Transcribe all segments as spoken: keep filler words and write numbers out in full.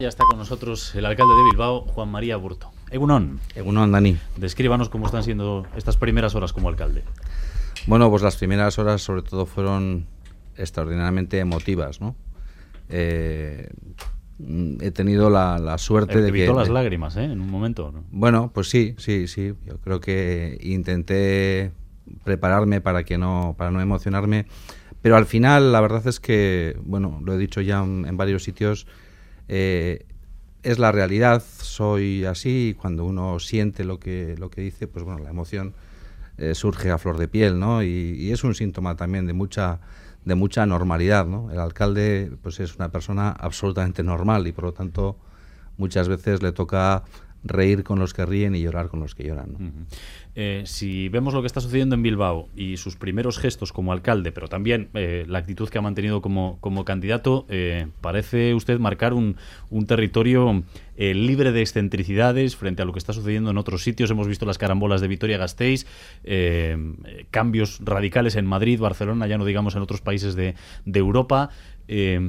Ya está con nosotros el alcalde de Bilbao, Juan María Aburto. Egunon. Egunon, Dani. Descríbanos cómo están siendo estas primeras horas como alcalde. Bueno, pues las primeras horas sobre todo fueron extraordinariamente emotivas, ¿no? Eh, he tenido la, la suerte eh, de que... Evitó las lágrimas, ¿eh? En un momento, ¿no? Bueno, pues sí, sí, sí. Yo creo que intenté prepararme para que no, para no emocionarme, pero al final la verdad es que, bueno, lo he dicho ya en, en varios sitios, eh, es la realidad, soy así, y cuando uno siente lo que, lo que dice, pues bueno, la emoción eh, surge a flor de piel, ¿no? Y, y es un síntoma también de mucha, de mucha normalidad, ¿no? El alcalde, pues es una persona absolutamente normal y por lo tanto muchas veces le toca reír con los que ríen y llorar con los que lloran, ¿no? Uh-huh. Eh, si vemos lo que está sucediendo en Bilbao y sus primeros gestos como alcalde, pero también eh, la actitud que ha mantenido como, como candidato, eh, parece usted marcar un, un territorio eh, libre de excentricidades frente a lo que está sucediendo en otros sitios. Hemos visto las carambolas de Vitoria-Gasteiz, eh, cambios radicales en Madrid, Barcelona, ya no digamos en otros países de, de Europa. Eh,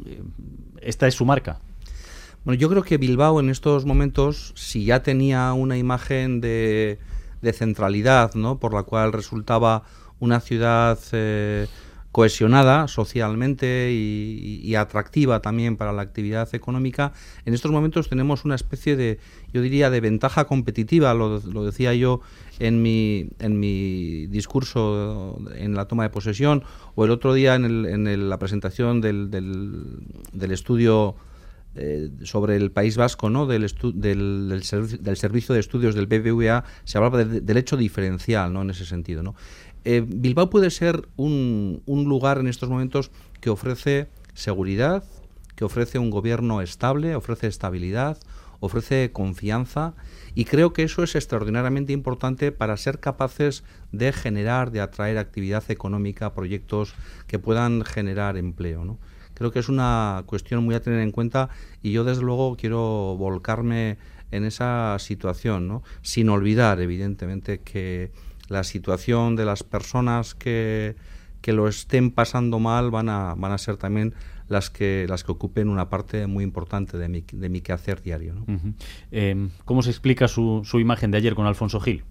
¿Esta es su marca? Bueno, yo creo que Bilbao en estos momentos, si ya tenía una imagen de, de centralidad, ¿no?, por la cual resultaba una ciudad eh, cohesionada socialmente y, y atractiva también para la actividad económica, en estos momentos tenemos una especie de, yo diría, de ventaja competitiva, lo, lo decía yo en mi, en mi discurso en la toma de posesión, o el otro día en, el, en el, la presentación del, del, del estudio Eh, sobre el País Vasco, ¿no?, del, estu- del, del, serv- del Servicio de Estudios del B B V A, se hablaba de, de, del hecho diferencial, ¿no?, en ese sentido, ¿no? Eh, Bilbao puede ser un, un lugar en estos momentos que ofrece seguridad, que ofrece un gobierno estable, ofrece estabilidad, ofrece confianza, y creo que eso es extraordinariamente importante para ser capaces de generar, de atraer actividad económica, proyectos que puedan generar empleo, ¿no? Creo que es una cuestión muy a tener en cuenta y yo desde luego quiero volcarme en esa situación, ¿no?, sin olvidar evidentemente que la situación de las personas que, que lo estén pasando mal van a, van a ser también las que, las que ocupen una parte muy importante de mi, de mi quehacer diario, ¿no? Uh-huh. Eh, ¿Cómo se explica su, su imagen de ayer con Alfonso Gil?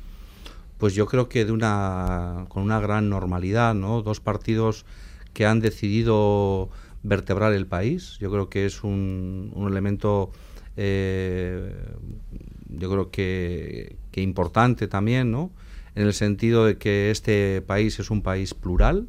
Pues yo creo que de una, con una gran normalidad, ¿no? Dos partidos que han decidido vertebrar el país. Yo creo que es un, un elemento eh, yo creo que, que importante también, ¿no?, en el sentido de que este país es un país plural.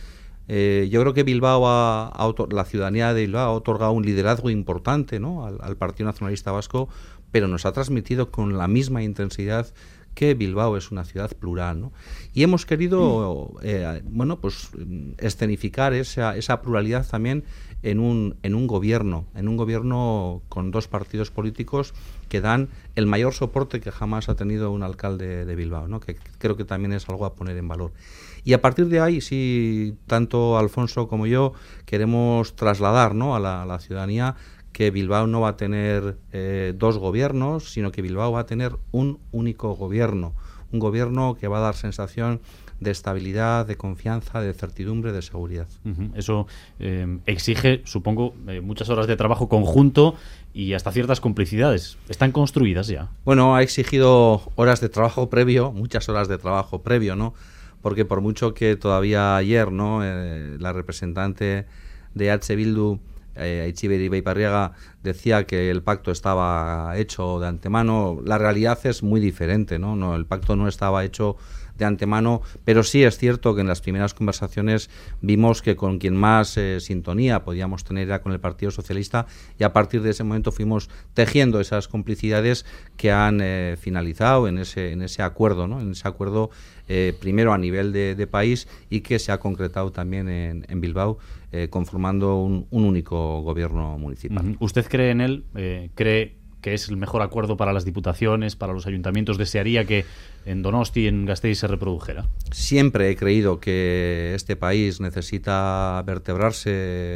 Eh, yo creo que Bilbao ha, ha otor- la ciudadanía de Bilbao ha otorgado un liderazgo importante, ¿no?, al, al Partido Nacionalista Vasco, pero nos ha transmitido con la misma intensidad que Bilbao es una ciudad plural, ¿no? Y hemos querido, eh, bueno, pues escenificar esa, esa pluralidad también en un, en un gobierno, en un gobierno con dos partidos políticos que dan el mayor soporte que jamás ha tenido un alcalde de Bilbao, ¿no?, que creo que también es algo a poner en valor. Y a partir de ahí, sí, tanto Alfonso como yo queremos trasladar, ¿no?, a la, a la ciudadanía que Bilbao no va a tener eh, dos gobiernos, sino que Bilbao va a tener un único gobierno, un gobierno que va a dar sensación de estabilidad, de confianza, de certidumbre, de seguridad. Uh-huh. Eso eh, exige, supongo, eh, muchas horas de trabajo conjunto y hasta ciertas complicidades. ¿Están construidas ya? Bueno, ha exigido horas de trabajo previo, muchas horas de trabajo previo, ¿no? Porque por mucho que todavía ayer, ¿no?, eh, la representante de H. Bildu, eh, Aitziber Iveiparriaga, decía que el pacto estaba hecho de antemano, la realidad es muy diferente, ¿no? No, el pacto no estaba hecho de antemano, pero sí es cierto que en las primeras conversaciones vimos que con quien más eh, sintonía podíamos tener era con el Partido Socialista, y a partir de ese momento fuimos tejiendo esas complicidades que han eh, finalizado en ese, en ese acuerdo, ¿no?, en ese acuerdo eh, primero a nivel de, de país y que se ha concretado también en, en Bilbao, eh, conformando un, un único gobierno municipal. Uh-huh. ¿Usted cree en él? Eh, ¿Cree que es el mejor acuerdo para las diputaciones, para los ayuntamientos? ¿Desearía que en Donosti y en Gasteiz se reprodujera? Siempre he creído que este país necesita vertebrarse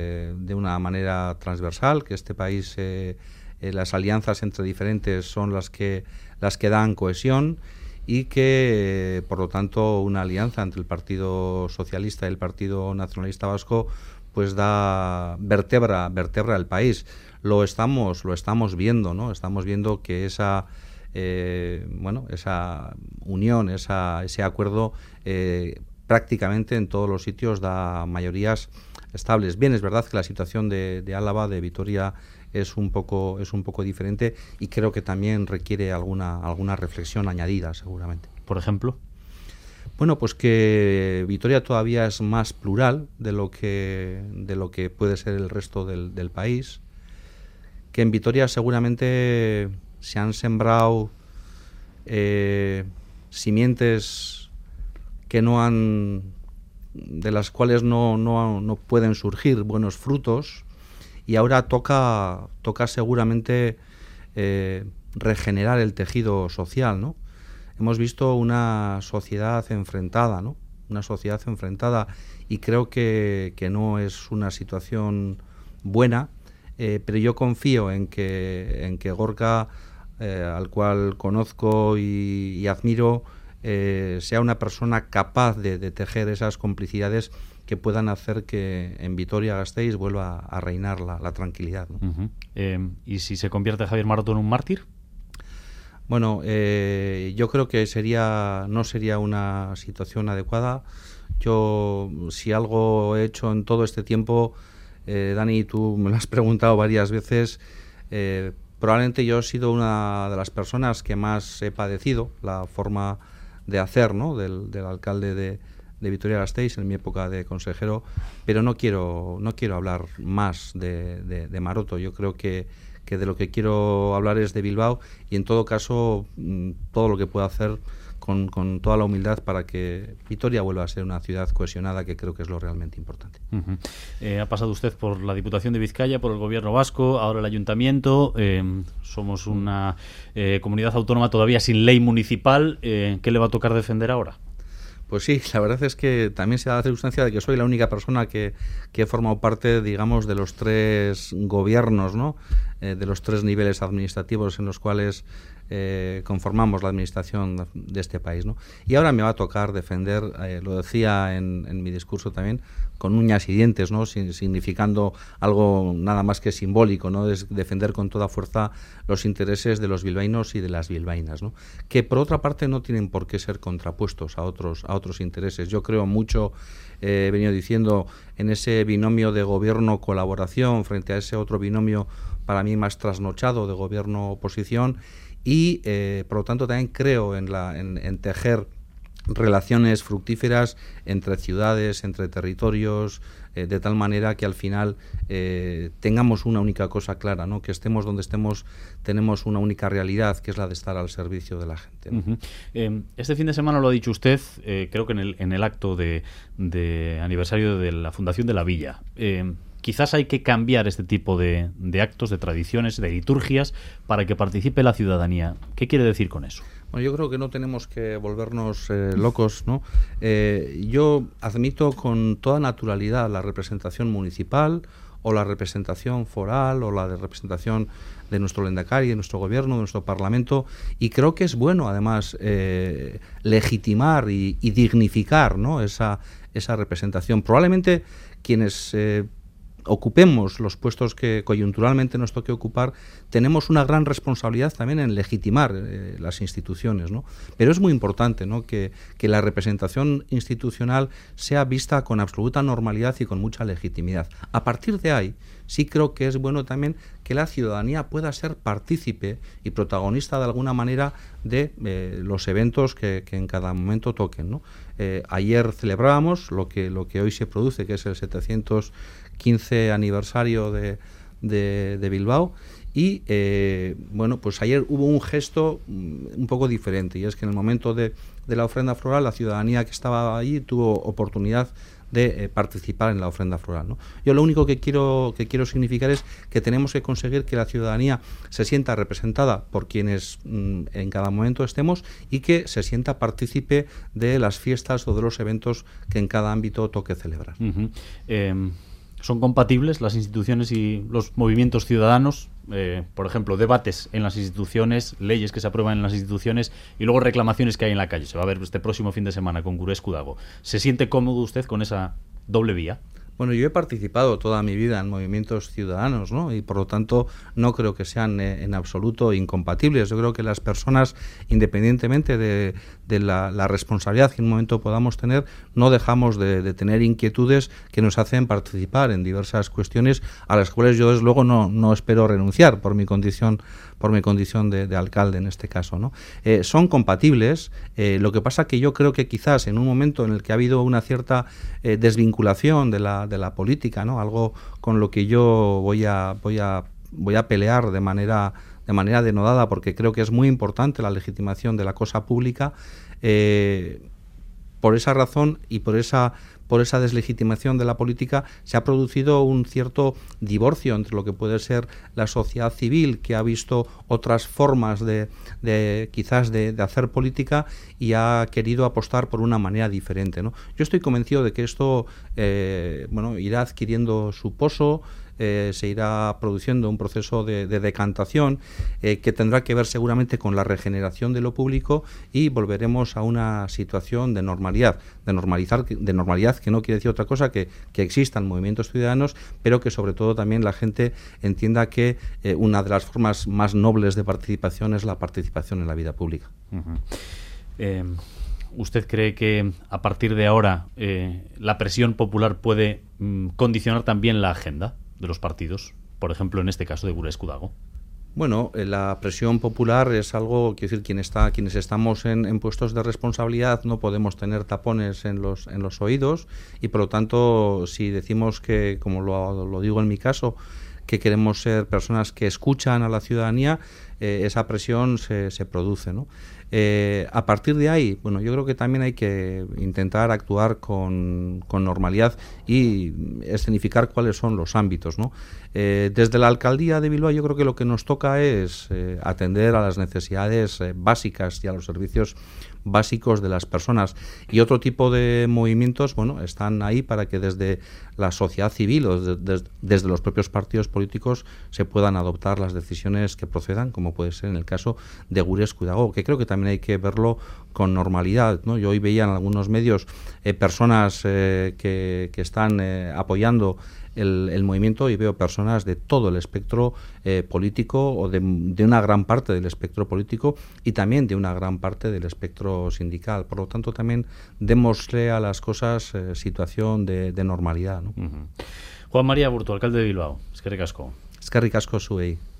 de una manera transversal, que este país, eh, eh, las alianzas entre diferentes son las que, las que dan cohesión, y que, eh, por lo tanto, una alianza entre el Partido Socialista y el Partido Nacionalista Vasco pues da vertebra, vertebra el país. Lo estamos, lo estamos viendo, ¿no? Estamos viendo que esa eh, bueno, esa unión, esa, ese acuerdo eh, prácticamente en todos los sitios da mayorías estables. Bien, es verdad que la situación de, de Álava, de Vitoria, es un poco es un poco diferente y creo que también requiere alguna alguna reflexión añadida, seguramente. Por ejemplo, bueno, pues que Vitoria todavía es más plural de lo que de lo que puede ser el resto del, del país, que en Vitoria seguramente se han sembrado eh, simientes que no han de las cuales no, no, no pueden surgir buenos frutos, y ahora toca toca seguramente eh, regenerar el tejido social, ¿no? Hemos visto una sociedad enfrentada, ¿no? Una sociedad enfrentada y creo que, que no es una situación buena, eh, pero yo confío en que en que Gorka, eh, al cual conozco y, y admiro, eh, sea una persona capaz de, de tejer esas complicidades que puedan hacer que en Vitoria-Gasteiz vuelva a reinar la, la tranquilidad, ¿no? Uh-huh. eh, ¿Y si se convierte Javier Maroto en un mártir? Bueno, eh, yo creo que sería no sería una situación adecuada. Yo, si algo he hecho en todo este tiempo, eh, Dani, tú me lo has preguntado varias veces, eh, probablemente yo he sido una de las personas que más he padecido la forma de hacer, ¿no?, del, del alcalde de, de Vitoria-Gasteiz en mi época de consejero, pero no quiero no quiero hablar más de, de, de Maroto. Yo creo que que de lo que quiero hablar es de Bilbao y en todo caso todo lo que pueda hacer con, con toda la humildad para que Vitoria vuelva a ser una ciudad cohesionada, que creo que es lo realmente importante. Uh-huh. Eh, ha pasado usted por la Diputación de Vizcaya, por el Gobierno vasco, ahora el Ayuntamiento. Eh, somos una eh, comunidad autónoma todavía sin ley municipal. Eh, ¿Qué le va a tocar defender ahora? Pues sí, la verdad es que también se da la circunstancia de que soy la única persona que, que he formado parte, digamos, de los tres gobiernos, ¿no?, eh, de los tres niveles administrativos en los cuales eh, conformamos la administración de este país, ¿no? Y ahora me va a tocar defender, eh, lo decía en, en mi discurso también, con uñas y dientes, ¿no?, Sin, significando algo nada más que simbólico, ¿no?, es defender con toda fuerza los intereses de los bilbaínos y de las bilbaínas, ¿no?, que por otra parte no tienen por qué ser contrapuestos a otros a otros intereses. Yo creo mucho, eh, he venido diciendo, en ese binomio de gobierno-colaboración frente a ese otro binomio para mí más trasnochado de gobierno-oposición y eh, por lo tanto también creo en, la, en, en tejer relaciones fructíferas entre ciudades, entre territorios, eh, de tal manera que al final eh, tengamos una única cosa clara, ¿no?, que estemos donde estemos, tenemos una única realidad, que es la de estar al servicio de la gente, ¿no? Uh-huh. eh, este fin de semana lo ha dicho usted, eh, creo que en el, en el acto de, de aniversario de la Fundación de la Villa. Eh, quizás hay que cambiar este tipo de, de actos, de tradiciones, de liturgias, para que participe la ciudadanía. ¿Qué quiere decir con eso? Bueno, yo creo que no tenemos que volvernos eh, locos, ¿no? Eh, yo admito con toda naturalidad la representación municipal o la representación foral o la de representación de nuestro Lehendakari, de nuestro gobierno, de nuestro Parlamento, y creo que es bueno además eh, legitimar y, y dignificar, ¿no?, esa, esa representación. Probablemente quienes eh, ocupemos los puestos que coyunturalmente nos toque ocupar, tenemos una gran responsabilidad también en legitimar eh, las instituciones, ¿no? Pero es muy importante, ¿no?, que, que la representación institucional sea vista con absoluta normalidad y con mucha legitimidad. A partir de ahí, sí creo que es bueno también que la ciudadanía pueda ser partícipe y protagonista de alguna manera de eh, los eventos que, que en cada momento toquen, ¿no? Eh, ayer celebrábamos lo que, lo que hoy se produce, que es el setecientos quince aniversario de, de, de Bilbao, y eh, bueno, pues ayer hubo un gesto un poco diferente, y es que en el momento de, de la ofrenda floral la ciudadanía que estaba allí tuvo oportunidad de eh, participar en la ofrenda floral, ¿no? Yo lo único que quiero que quiero significar es que tenemos que conseguir que la ciudadanía se sienta representada por quienes mm, en cada momento estemos y que se sienta partícipe de las fiestas o de los eventos que en cada ámbito toque celebrar. Uh-huh. eh... ¿Son compatibles las instituciones y los movimientos ciudadanos? Eh, por ejemplo, debates en las instituciones, leyes que se aprueban en las instituciones y luego reclamaciones que hay en la calle. Se va a ver este próximo fin de semana con Gure Escudago. ¿Se siente cómodo usted con esa doble vía? Bueno, yo he participado toda mi vida en movimientos ciudadanos, ¿no? Y por lo tanto no creo que sean eh, en absoluto incompatibles. Yo creo que las personas, independientemente de, de la, la responsabilidad que en un momento podamos tener, no dejamos de, de tener inquietudes que nos hacen participar en diversas cuestiones a las cuales yo desde luego no, no espero renunciar por mi condición por mi condición de, de alcalde en este caso, ¿no? Eh, son compatibles, eh, lo que pasa que yo creo que quizás en un momento en el que ha habido una cierta eh, desvinculación de la, de la política, ¿no? Algo con lo que yo voy a, voy a, voy a pelear de manera, de manera denodada, porque creo que es muy importante la legitimación de la cosa pública. Eh, por esa razón y por esa por esa deslegitimación de la política se ha producido un cierto divorcio entre lo que puede ser la sociedad civil, que ha visto otras formas de, de quizás de, de hacer política y ha querido apostar por una manera diferente, ¿no? Yo estoy convencido de que esto eh, bueno, irá adquiriendo su poso. Eh, se irá produciendo un proceso de, de decantación eh, que tendrá que ver seguramente con la regeneración de lo público y volveremos a una situación de normalidad, de normalizar, de normalidad que no quiere decir otra cosa que que existan movimientos ciudadanos, pero que sobre todo también la gente entienda que eh, una de las formas más nobles de participación es la participación en la vida pública. Uh-huh. Eh... ¿Usted cree que a partir de ahora eh, la presión popular puede mm, condicionar también la agenda de los partidos? Por ejemplo, en este caso de Gure Eskudago. Bueno, eh, la presión popular es algo, quiero decir, quien está, quienes estamos en, en puestos de responsabilidad no podemos tener tapones en los, en los oídos y por lo tanto si decimos que, como lo, lo digo en mi caso, que queremos ser personas que escuchan a la ciudadanía, eh, esa presión se, se produce, ¿no? Eh, a partir de ahí, bueno, yo creo que también hay que intentar actuar con, con normalidad y escenificar cuáles son los ámbitos, ¿no? Eh, desde la alcaldía de Bilbao yo creo que lo que nos toca es eh, atender a las necesidades eh, básicas y a los servicios básicos de las personas, y otro tipo de movimientos, bueno, están ahí para que desde la sociedad civil o de, de, desde los propios partidos políticos se puedan adoptar las decisiones que procedan, como puede ser en el caso de Gure Eskudago, que creo que también hay que verlo con normalidad, ¿no? Yo hoy veía en algunos medios eh, personas eh, que, que están eh, apoyando El, el movimiento y veo personas de todo el espectro eh, político o de, de una gran parte del espectro político y también de una gran parte del espectro sindical. Por lo tanto, también démosle a las cosas eh, situación de, de normalidad, ¿no? Uh-huh. Juan María Aburto, alcalde de Bilbao. Eskerrik asko. Eskerrik asko zuei.